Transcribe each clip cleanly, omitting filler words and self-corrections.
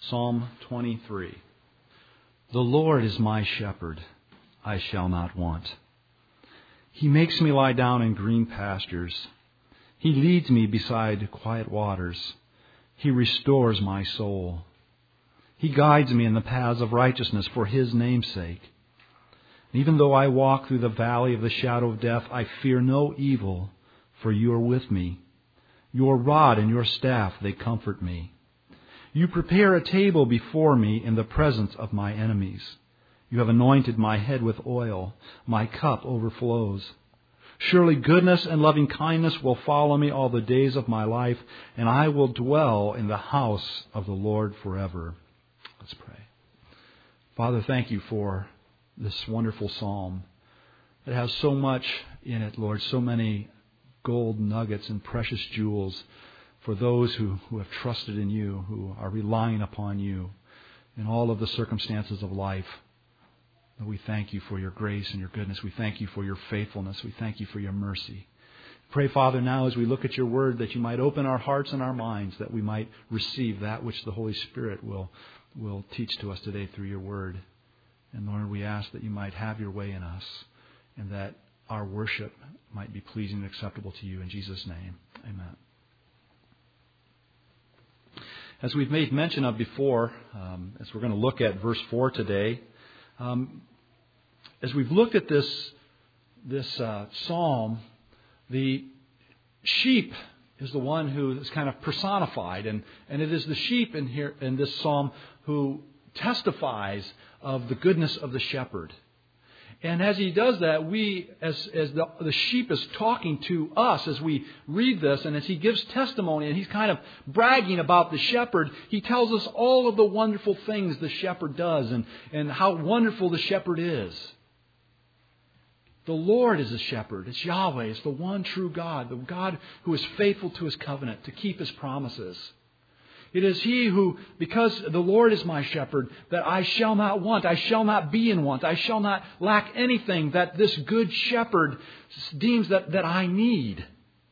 Psalm 23. The Lord is my shepherd, I shall not want. He makes me lie down in green pastures. He leads me beside quiet waters. He restores my soul. He guides me in the paths of righteousness for His name's sake. Even though I walk through the valley of the shadow of death, I fear no evil, for You are with me. Your rod and Your staff, they comfort me. You prepare a table before me in the presence of my enemies. You have anointed my head with oil. My cup overflows. Surely goodness and loving kindness will follow me all the days of my life, and I will dwell in the house of the Lord forever. Let's pray. Father, thank You for this wonderful psalm. It has so much in it, Lord, so many gold nuggets and precious jewels for those who have trusted in You, who are relying upon You in all of the circumstances of life. And we thank You for Your grace and Your goodness. We thank You for Your faithfulness. We thank You for Your mercy. Pray, Father, now as we look at Your Word, that You might open our hearts and our minds, that we might receive that which the Holy Spirit will teach to us today through Your Word. And Lord, we ask that You might have Your way in us, and that our worship might be pleasing and acceptable to You. In Jesus' name, amen. As we've made mention of before, as we're going to look at verse 4 today, as we've looked at this psalm, the sheep is the one who is kind of personified, and it is the sheep in this psalm who testifies of the goodness of the shepherd. And as he does that, we, as the sheep is talking to us as we read this, and as he gives testimony, and he's kind of bragging about the shepherd, he tells us all of the wonderful things the shepherd does, and how wonderful the shepherd is. The Lord is a shepherd. It's Yahweh. It's the one true God, the God who is faithful to His covenant, to keep His promises. It is He who, because the Lord is my shepherd, that I shall not want. I shall not be in want. I shall not lack anything that this good shepherd deems that I need.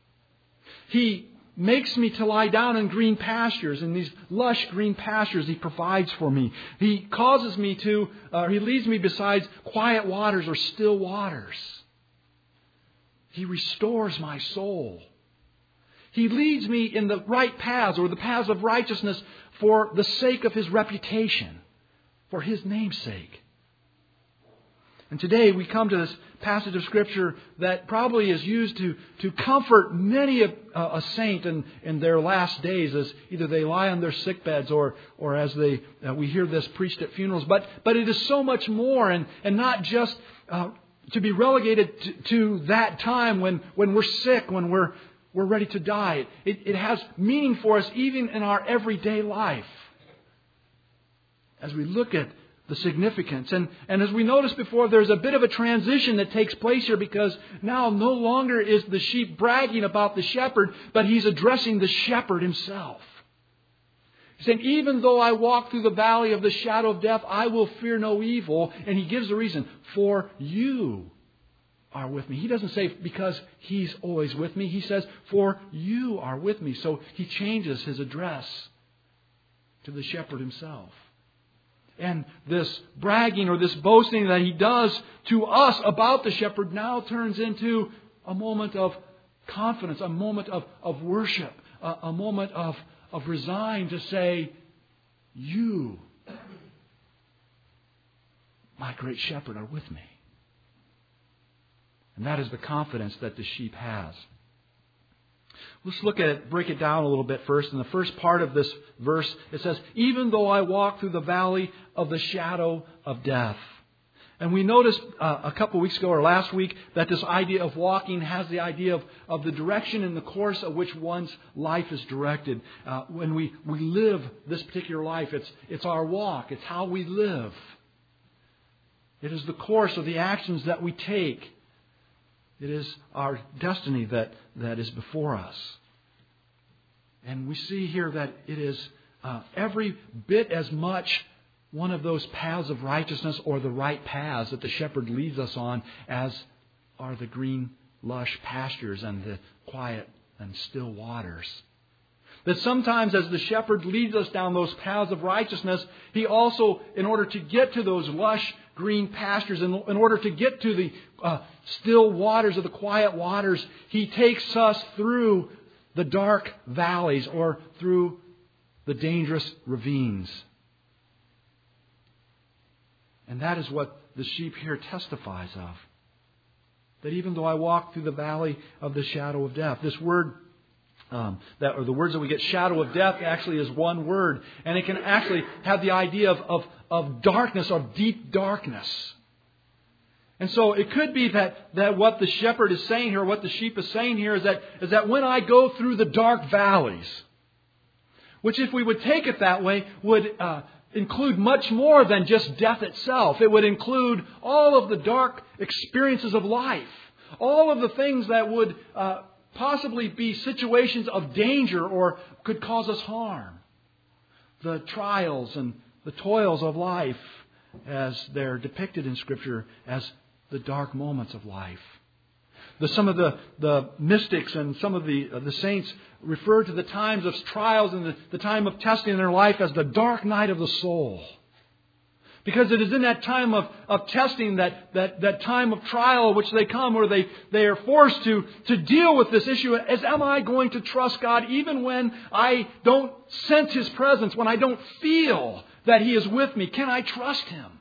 He makes me to lie down in green pastures, in these lush green pastures He provides for me. He causes me to, He leads me beside quiet waters or still waters. He restores my soul. He leads me in the right paths, or the paths of righteousness, for the sake of His reputation, for His name's sake. And today we come to this passage of Scripture that probably is used to comfort many a saint in their last days, as either they lie on their sick beds or as we hear this preached at funerals. But it is so much more, and not just to be relegated to that time when we're sick, when we're ready to die. It has meaning for us even in our everyday life. As we look at the significance. And as we noticed before, there's a bit of a transition that takes place here, because now no longer is the sheep bragging about the shepherd, but he's addressing the shepherd himself. He's saying, even though I walk through the valley of the shadow of death, I will fear no evil. And he gives a reason. For You are with me. He doesn't say because He's always with me. He says, for You are with me. So he changes his address to the shepherd himself. And this bragging or this boasting that he does to us about the shepherd now turns into a moment of confidence, a moment of worship, a moment of resign to say, You, my great shepherd, are with me. And that is the confidence that the sheep has. Let's look at it, break it down a little bit first. In the first part of this verse, it says, even though I walk through the valley of the shadow of death. And we noticed a couple of weeks ago or last week that this idea of walking has the idea of the direction and the course of which one's life is directed. When we live this particular life, it's our walk. It's how we live. It is the course of the actions that we take. It is our destiny that is before us. And we see here that it is every bit as much one of those paths of righteousness, or the right paths that the shepherd leads us on, as are the green, lush pastures and the quiet and still waters. That sometimes as the shepherd leads us down those paths of righteousness, He also, in order to get to those lush green pastures, in order to get to the still waters of the quiet waters, He takes us through the dark valleys or through the dangerous ravines. And that is what the sheep here testifies of. That even though I walk through the valley of the shadow of death, this word, or the words that we get, shadow of death, actually is one word. And it can actually have the idea of darkness, of deep darkness. And so it could be that what the shepherd is saying here, what the sheep is saying here, is that when I go through the dark valleys, which if we would take it that way, would include much more than just death itself. It would include all of the dark experiences of life. All of the things that would possibly be situations of danger or could cause us harm. The trials and the toils of life as they're depicted in Scripture as the dark moments of life. Some of the mystics and some of the saints refer to the times of trials and the time of testing in their life as the dark night of the soul. Because it is in that time of testing, that time of trial which they come, where they are forced to deal with this issue. Am I going to trust God even when I don't sense His presence, when I don't feel that He is with me? Can I trust Him?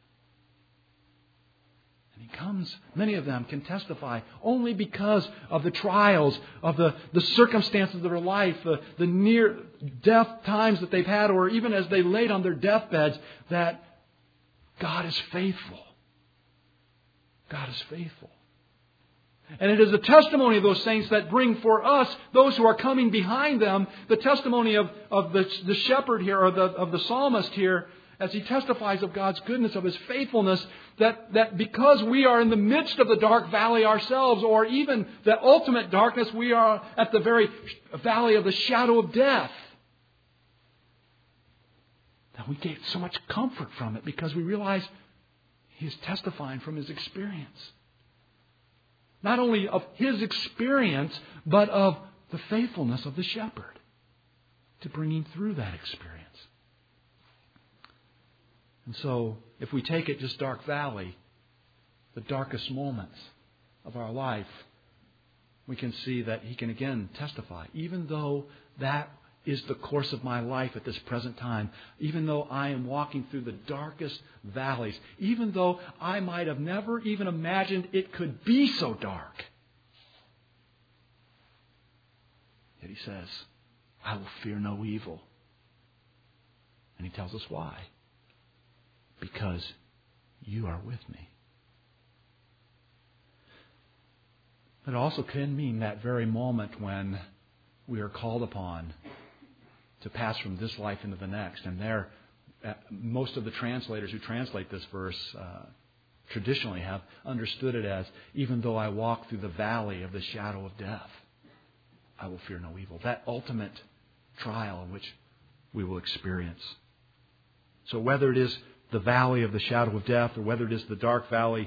Many of them can testify only because of the trials, of the circumstances of their life, the near death times that they've had, or even as they laid on their deathbeds, that God is faithful. God is faithful. And it is the testimony of those saints that bring for us, those who are coming behind them, the testimony of the shepherd here, or of the psalmist here, as he testifies of God's goodness, of His faithfulness, that because we are in the midst of the dark valley ourselves, or even the ultimate darkness, we are at the very valley of the shadow of death, that we get so much comfort from it because we realize He is testifying from His experience. Not only of His experience, but of the faithfulness of the shepherd to bring Him through that experience. And so, if we take it just dark valley, the darkest moments of our life, we can see that He can again testify. Even though that is the course of my life at this present time, even though I am walking through the darkest valleys, even though I might have never even imagined it could be so dark, yet He says, I will fear no evil. And He tells us why. Because You are with me. It also can mean that very moment when we are called upon to pass from this life into the next. And there, most of the translators who translate this verse traditionally have understood it as, even though I walk through the valley of the shadow of death, I will fear no evil. That ultimate trial in which we will experience. So whether it is the valley of the shadow of death, or whether it is the dark valley,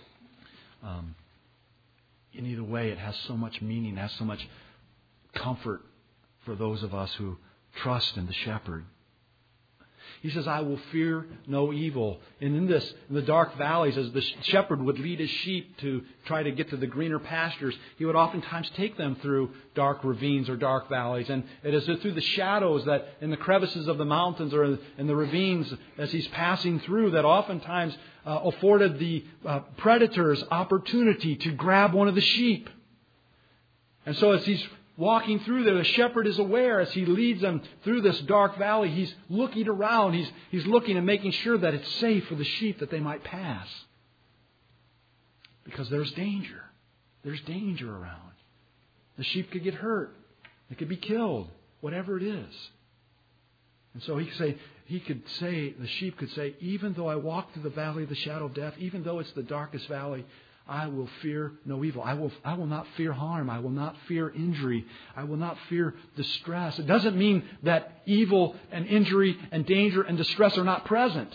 in either way, it has so much meaning, has so much comfort for those of us who trust in the shepherd. He says, I will fear no evil. And in the dark valleys, as the shepherd would lead his sheep to try to get to the greener pastures, he would oftentimes take them through dark ravines or dark valleys. And it is through the shadows that in the crevices of the mountains or in the ravines as he's passing through that oftentimes afforded the predators opportunity to grab one of the sheep. And so as he's walking through there, the shepherd is aware as he leads them through this dark valley. He's looking around. He's looking and making sure that it's safe for the sheep that they might pass. Because there's danger. There's danger around. The sheep could get hurt. They could be killed. Whatever it is. And so the sheep could say, even though I walk through the valley of the shadow of death, even though it's the darkest valley, I will fear no evil. I will not fear harm. I will not fear injury. I will not fear distress. It doesn't mean that evil and injury and danger and distress are not present.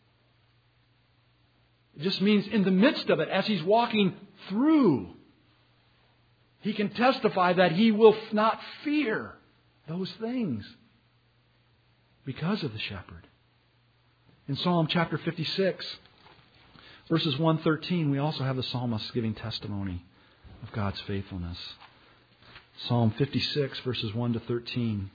It just means in the midst of it, as he's walking through, he can testify that he will not fear those things because of the shepherd. In Psalm chapter 56, verses 1-13, we also have the psalmist giving testimony of God's faithfulness. Psalm 56, verses 1-13.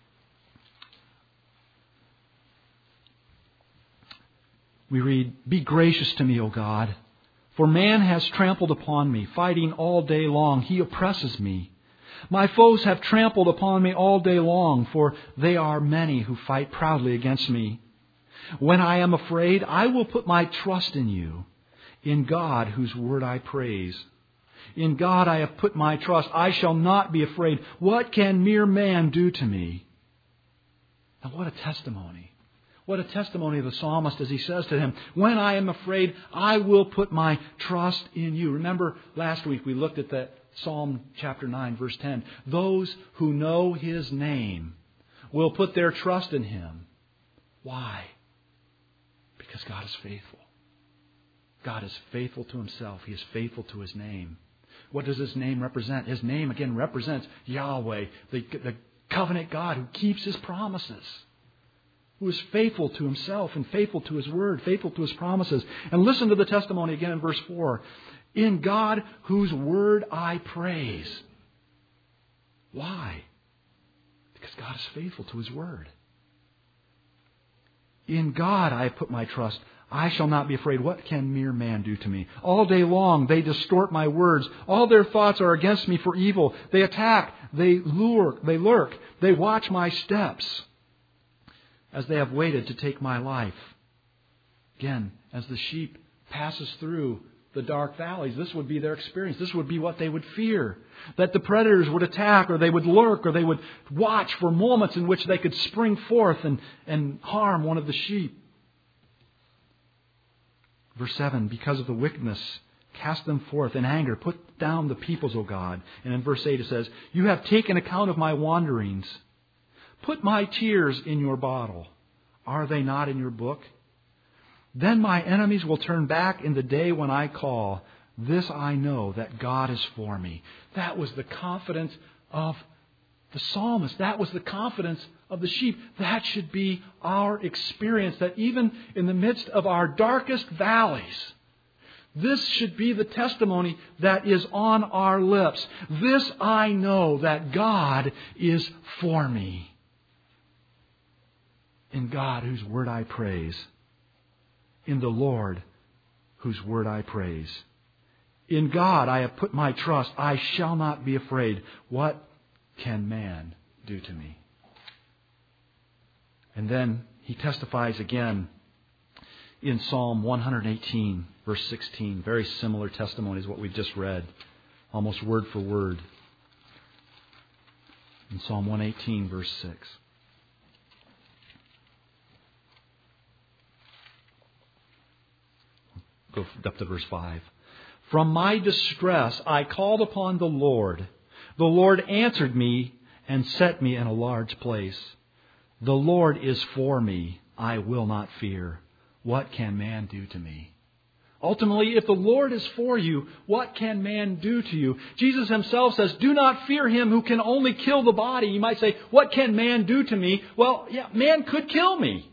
We read, "Be gracious to me, O God, for man has trampled upon me, fighting all day long. He oppresses me. My foes have trampled upon me all day long, for they are many who fight proudly against me. When I am afraid, I will put my trust in you, in God, whose word I praise. In God I have put my trust. I shall not be afraid. What can mere man do to me?" Now what a testimony. What a testimony of the psalmist as he says to him, when I am afraid, I will put my trust in you. Remember last week we looked at that Psalm chapter 9, verse 10. Those who know His name will put their trust in Him. Why? Because God is faithful. God is faithful to Himself. He is faithful to His name. What does His name represent? His name, again, represents Yahweh, the covenant God who keeps His promises, who is faithful to Himself and faithful to His word, faithful to His promises. And listen to the testimony again in verse 4. In God, whose word I praise. Why? Because God is faithful to His word. In God I have put my trust. I shall not be afraid. What can mere man do to me? All day long they distort my words. All their thoughts are against me for evil. They attack, they lurk, they watch my steps as they have waited to take my life. Again, as the sheep passes through the dark valleys, this would be their experience. This would be what they would fear. That the predators would attack, or they would lurk, or they would watch for moments in which they could spring forth and harm one of the sheep. Verse 7, because of the wickedness, cast them forth in anger. Put down the peoples, O God. And in verse 8 it says, you have taken account of my wanderings. Put my tears in your bottle. Are they not in your book? Then my enemies will turn back in the day when I call. This I know, that God is for me. That was the confidence of the psalmist. That was the confidence of the sheep. That should be our experience. That even in the midst of our darkest valleys, this should be the testimony that is on our lips. This I know, that God is for me. In God, whose word I praise. In the Lord, whose word I praise. In God I have put my trust. I shall not be afraid. What can man do to me? And then he testifies again in Psalm 118, verse 16. Very similar testimony as what we just read, almost word for word. In Psalm 118, verse 6. Go up to verse 5. From my distress I called upon the Lord. The Lord answered me and set me in a large place. The Lord is for me. I will not fear. What can man do to me? Ultimately, if the Lord is for you, what can man do to you? Jesus Himself says, do not fear him who can only kill the body. You might say, what can man do to me? Well, yeah, man could kill me.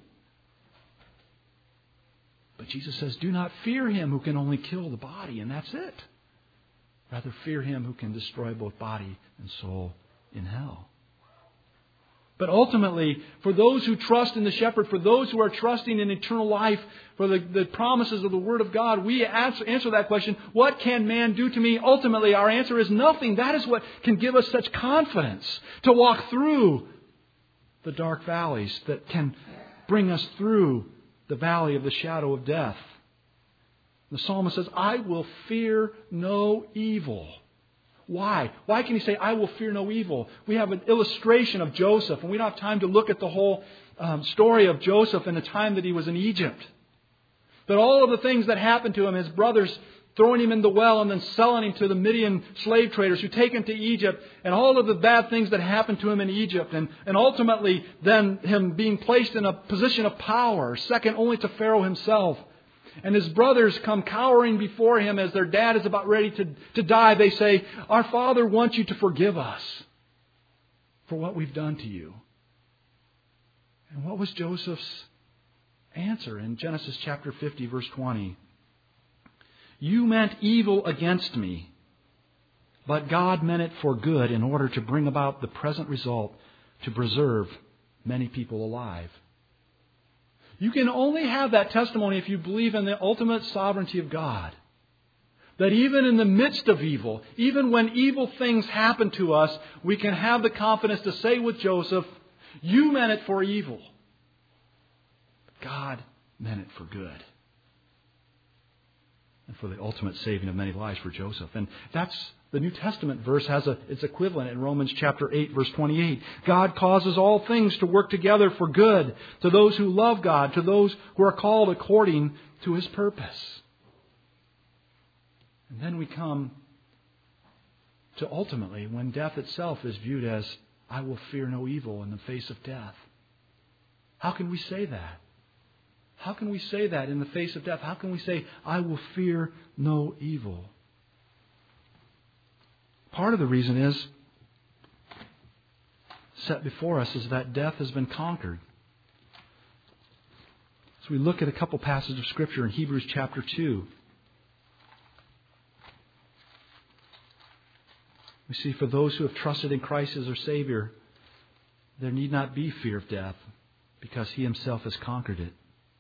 But Jesus says, do not fear him who can only kill the body, and that's it. Rather, fear him who can destroy both body and soul in hell. But ultimately, for those who trust in the shepherd, for those who are trusting in eternal life, for the promises of the Word of God, we answer that question, what can man do to me? Ultimately, our answer is nothing. That is what can give us such confidence to walk through the dark valleys, that can bring us through the valley of the shadow of death. The psalmist says, I will fear no evil. Why? Why can he say, I will fear no evil? We have an illustration of Joseph, and we don't have time to look at the whole story of Joseph in the time that he was in Egypt. But all of the things that happened to him, his brothers throwing him in the well and then selling him to the Midian slave traders who take him to Egypt, and all of the bad things that happened to him in Egypt, and ultimately then him being placed in a position of power, second only to Pharaoh himself. And his brothers come cowering before him as their dad is about ready to die. They say, our father wants you to forgive us. for what we've done to you. And what was Joseph's answer in Genesis chapter 50, verse 20? You meant evil against me, but God meant it for good in order to bring about the present result to preserve many people alive. You can only have that testimony if you believe in the ultimate sovereignty of God. That even in the midst of evil, even when evil things happen to us, we can have the confidence to say with Joseph, you meant it for evil. But God meant it for good. And for the ultimate saving of many lives for Joseph. And that's the New Testament verse has its equivalent in Romans chapter 8, verse 28. God causes all things to work together for good to those who love God, to those who are called according to His purpose. And then we come to ultimately when death itself is viewed as, I will fear no evil in the face of death. How can we say that? How can we say that in the face of death? How can we say, I will fear no evil? Part of the reason is, set before us, is that death has been conquered. So we look at a couple passages of Scripture in Hebrews chapter 2. We see for those who have trusted in Christ as their Savior, there need not be fear of death because He Himself has conquered it.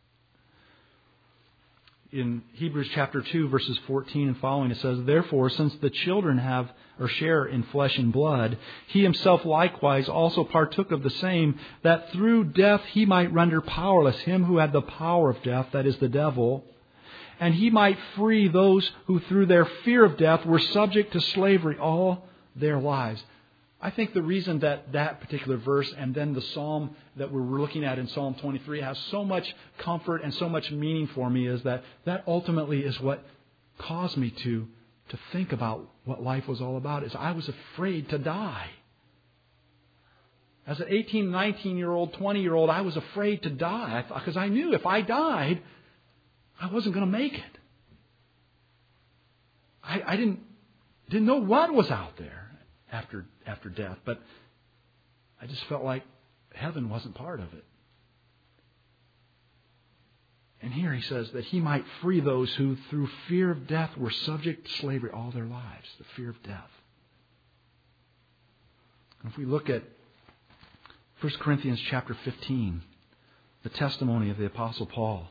In Hebrews chapter 2, verses 14 and following, it says, Therefore, since the children have or share in flesh and blood, He Himself likewise also partook of the same, that through death He might render powerless him who had the power of death, that is the devil, and He might free those who through their fear of death were subject to slavery all their lives. I think the reason that that particular verse and then the psalm that we're looking at in Psalm 23 has so much comfort and so much meaning for me is that ultimately is what caused me to think about what life was all about. Is I was afraid to die. As an 18, 19-year-old, 20-year-old, I was afraid to die because I knew if I died, I wasn't going to make it. I didn't know what was out there after death, but I just felt like heaven wasn't part of it. And here he says that He might free those who through fear of death were subject to slavery all their lives, the fear of death. And if we look at 1 Corinthians chapter 15, the testimony of the Apostle Paul,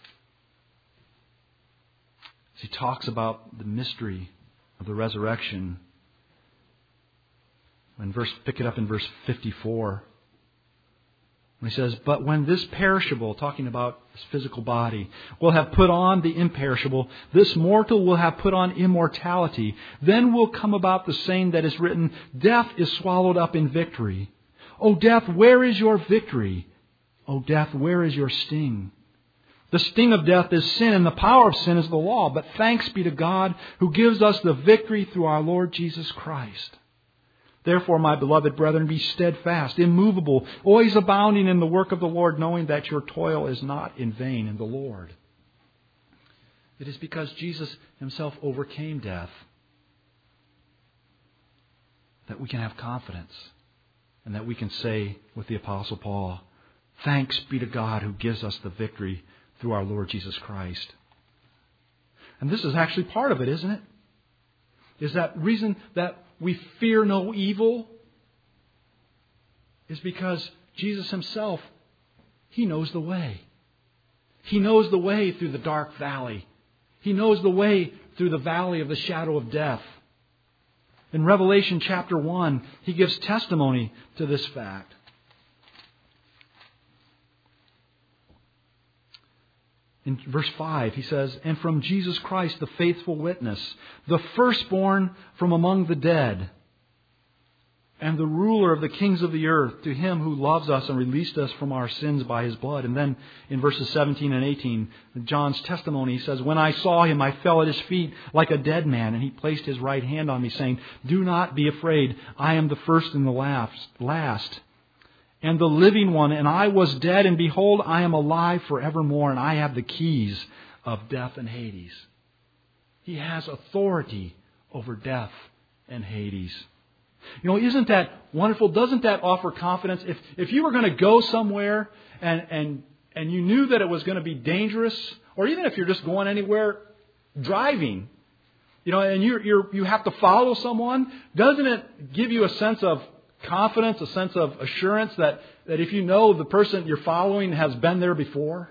as he talks about the mystery of the resurrection, pick it up in verse 54. When he says, But when this perishable, talking about his physical body, will have put on the imperishable, this mortal will have put on immortality. Then will come about the saying that is written, Death is swallowed up in victory. O death, where is your victory? O death, where is your sting? The sting of death is sin, and the power of sin is the law. But thanks be to God who gives us the victory through our Lord Jesus Christ. Therefore, my beloved brethren, be steadfast, immovable, always abounding in the work of the Lord, knowing that your toil is not in vain in the Lord. It is because Jesus Himself overcame death that we can have confidence and that we can say with the Apostle Paul, Thanks be to God who gives us the victory through our Lord Jesus Christ. And this is actually part of it, isn't it? Is that reason that we fear no evil is because Jesus Himself, He knows the way. He knows the way through the dark valley. He knows the way through the valley of the shadow of death. In Revelation chapter 1, He gives testimony to this fact. In verse 5, he says, And from Jesus Christ, the faithful witness, the firstborn from among the dead, and the ruler of the kings of the earth, to Him who loves us and released us from our sins by His blood. And then in verses 17 and 18, John's testimony, he says, When I saw Him, I fell at His feet like a dead man, and He placed His right hand on me, saying, Do not be afraid. I am the first and the last, and the living one, and I was dead, and behold, I am alive forevermore, and I have the keys of death and Hades. He has authority over death and Hades. Isn't that wonderful? Doesn't that offer confidence? If you were going to go somewhere and you knew that it was going to be dangerous, or even if you're just going anywhere driving, and you have to follow someone, doesn't it give you a sense of confidence, a sense of assurance that if you know the person you're following has been there before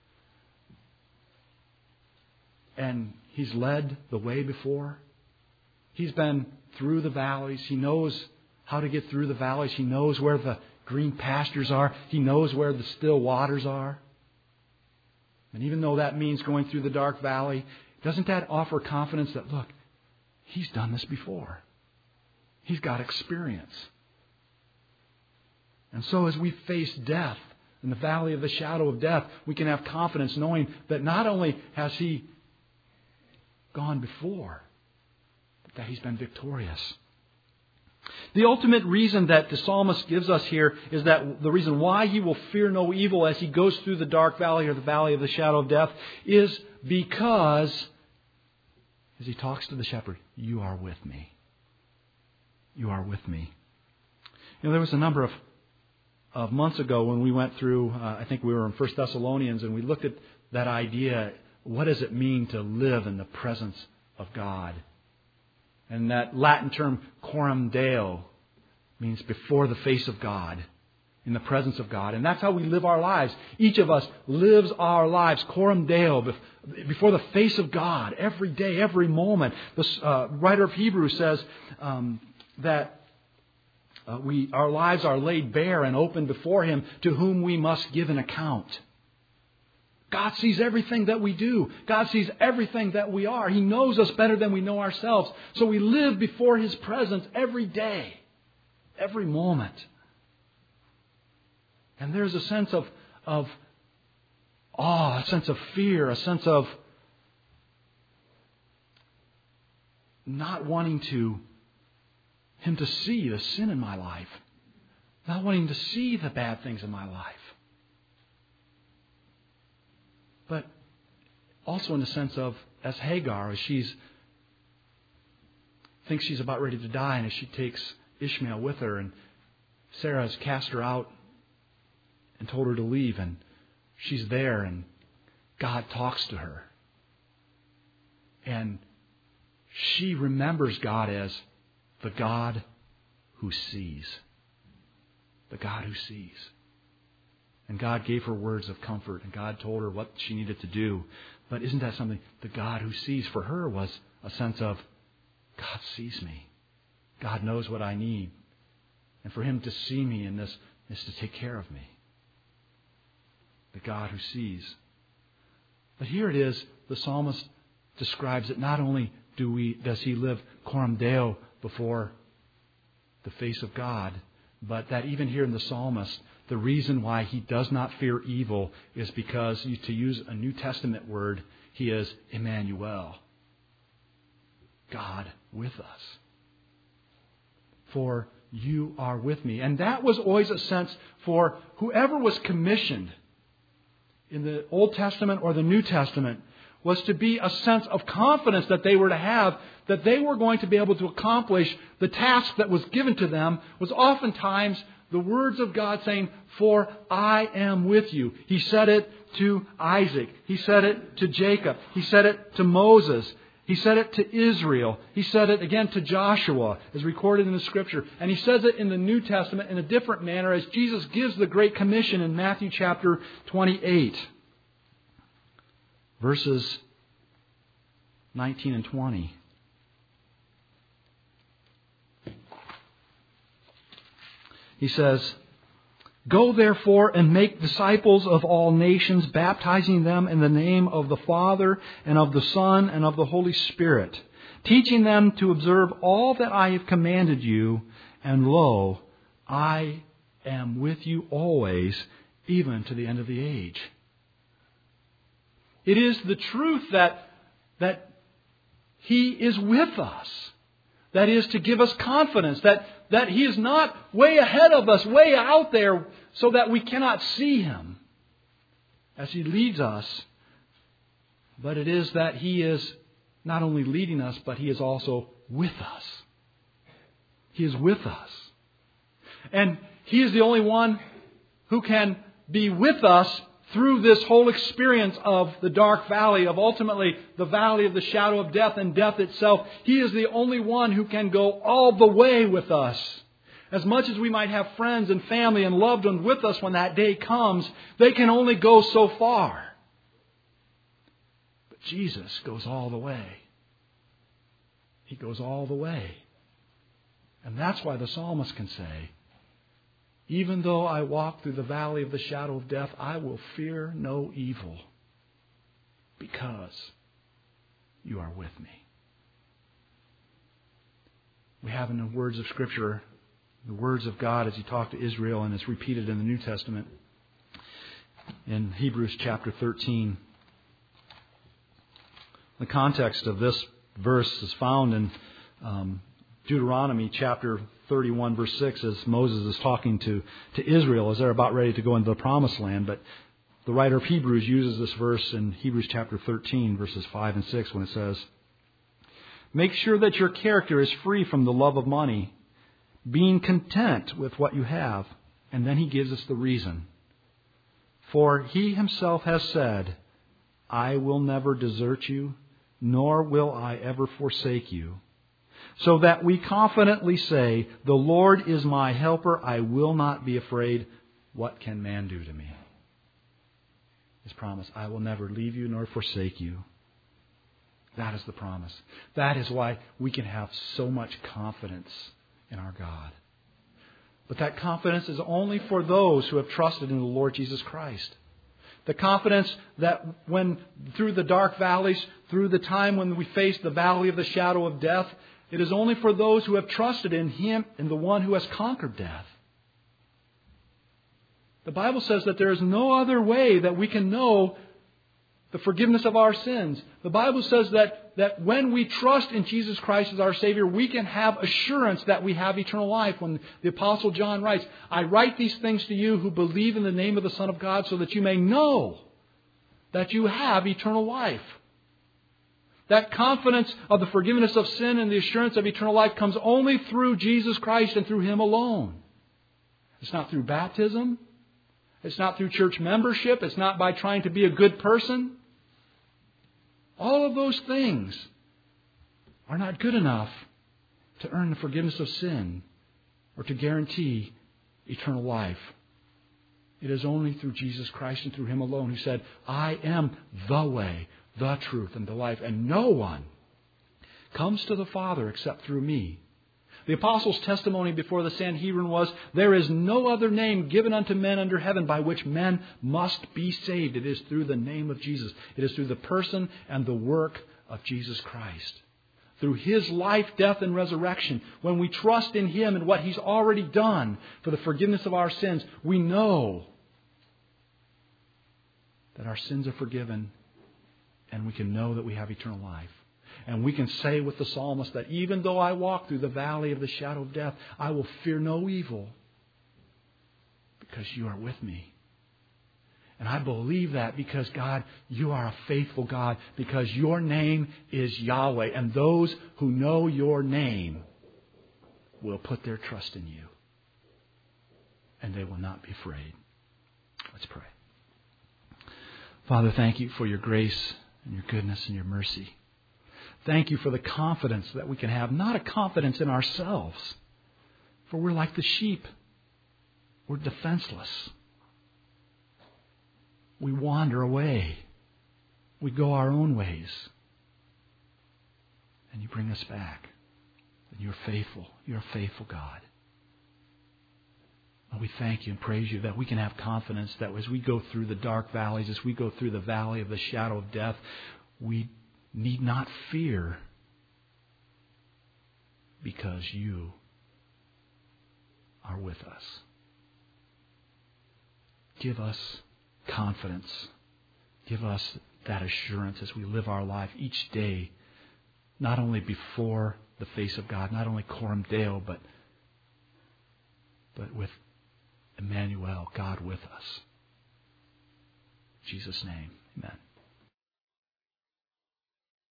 and he's led the way before? He's been through the valleys. He knows how to get through the valleys. He knows where the green pastures are. He knows where the still waters are. And even though that means going through the dark valley, doesn't that offer confidence that, look, he's done this before. He's got experience. And so as we face death in the valley of the shadow of death, we can have confidence knowing that not only has he gone before, but that he's been victorious. The ultimate reason that the psalmist gives us here is that the reason why he will fear no evil as he goes through the dark valley or the valley of the shadow of death is because, as he talks to the shepherd, you are with me. You are with me. There was a number of months ago when we went through, I think we were in 1 Thessalonians, and we looked at that idea, what does it mean to live in the presence of God? And that Latin term, coram Deo, means before the face of God, in the presence of God. And that's how we live our lives. Each of us lives our lives, coram Deo, before the face of God, every day, every moment. The writer of Hebrews says that our lives are laid bare and open before Him, to whom we must give an account. God sees everything that we do. God sees everything that we are. He knows us better than we know ourselves. So we live before His presence every day, every moment. And there's a sense of awe, a sense of fear, a sense of not wanting Him to see the sin in my life, not wanting to see the bad things in my life. But also in the sense of, as Hagar, as thinks she's about ready to die, and as she takes Ishmael with her, and Sarah has cast her out and told her to leave, and she's there, and God talks to her. And she remembers God as the God who sees. The God who sees. And God gave her words of comfort, and God told her what she needed to do. But isn't that something? The God who sees for her was a sense of, God sees me. God knows what I need. And for Him to see me in this is to take care of me. The God who sees. But here it is, the psalmist describes that not only does he live coram Deo before the face of God, but that even here in the psalmist, the reason why he does not fear evil is because, to use a New Testament word, he is Emmanuel. God with us. For you are with me. And that was always a sense for whoever was commissioned in the Old Testament or the New Testament, was to be a sense of confidence that they were to have, that they were going to be able to accomplish the task that was given to them, was oftentimes the words of God saying, for I am with you. He said it to Isaac. He said it to Jacob. He said it to Moses. He said it to Israel. He said it again to Joshua, as recorded in the Scripture. And He says it in the New Testament in a different manner as Jesus gives the Great Commission in Matthew chapter 28, verses 19 and 20. He says, go therefore and make disciples of all nations, baptizing them in the name of the Father and of the Son and of the Holy Spirit, teaching them to observe all that I have commanded you, and lo, I am with you always, even to the end of the age. It is the truth that He is with us. That is to give us confidence that He is not way ahead of us, way out there, so that we cannot see Him as He leads us. But it is that He is not only leading us, but He is also with us. He is with us. And He is the only one who can be with us through this whole experience of the dark valley, of ultimately the valley of the shadow of death and death itself. He is the only one who can go all the way with us. As much as we might have friends and family and loved ones with us when that day comes, they can only go so far. But Jesus goes all the way. He goes all the way. And that's why the psalmist can say, even though I walk through the valley of the shadow of death, I will fear no evil, because you are with me. We have in the words of Scripture, the words of God as He talked to Israel, and it's repeated in the New Testament in Hebrews chapter 13. The context of this verse is found in Deuteronomy chapter 31 verse 6, as Moses is talking to Israel as they're about ready to go into the promised land. But the writer of Hebrews uses this verse in Hebrews chapter 13 verses 5 and 6 when it says, "Make sure that your character is free from the love of money, being content with what you have." And then he gives us the reason. "For He Himself has said, I will never desert you, nor will I ever forsake you. So that we confidently say, the Lord is my helper, I will not be afraid. What can man do to me?" His promise, I will never leave you nor forsake you. That is the promise. That is why we can have so much confidence in our God. But that confidence is only for those who have trusted in the Lord Jesus Christ. The confidence that when through the dark valleys, through the time when we face the valley of the shadow of death, it is only for those who have trusted in Him and the one who has conquered death. The Bible says that there is no other way that we can know the forgiveness of our sins. The Bible says that when we trust in Jesus Christ as our Savior, we can have assurance that we have eternal life. When the Apostle John writes, I write these things to you who believe in the name of the Son of God, so that you may know that you have eternal life. That confidence of the forgiveness of sin and the assurance of eternal life comes only through Jesus Christ and through Him alone. It's not through baptism. It's not through church membership. It's not by trying to be a good person. All of those things are not good enough to earn the forgiveness of sin or to guarantee eternal life. It is only through Jesus Christ and through Him alone, who said, I am the way, the truth, and the life, and no one comes to the Father except through me. The apostles' testimony before the Sanhedrin was, there is no other name given unto men under heaven by which men must be saved. It is through the name of Jesus. It is through the person and the work of Jesus Christ. Through His life, death, and resurrection, when we trust in Him and what He's already done for the forgiveness of our sins, we know that our sins are forgiven, and we can know that we have eternal life. And we can say with the psalmist that even though I walk through the valley of the shadow of death, I will fear no evil, because you are with me. And I believe that because, God, you are a faithful God, because your name is Yahweh. And those who know your name will put their trust in you. And they will not be afraid. Let's pray. Father, thank you for your grace and your goodness and your mercy. Thank you for the confidence that we can have, not a confidence in ourselves, for we're like the sheep. We're defenseless. We wander away. We go our own ways. And you bring us back. And you're faithful. You're a faithful God. And we thank you and praise you that we can have confidence that as we go through the dark valleys, as we go through the valley of the shadow of death, we need not fear, because you are with us. Give us confidence. Give us that assurance as we live our life each day, not only before the face of God, not only Coram Deo, but with Emmanuel, God with us. In Jesus' name, amen.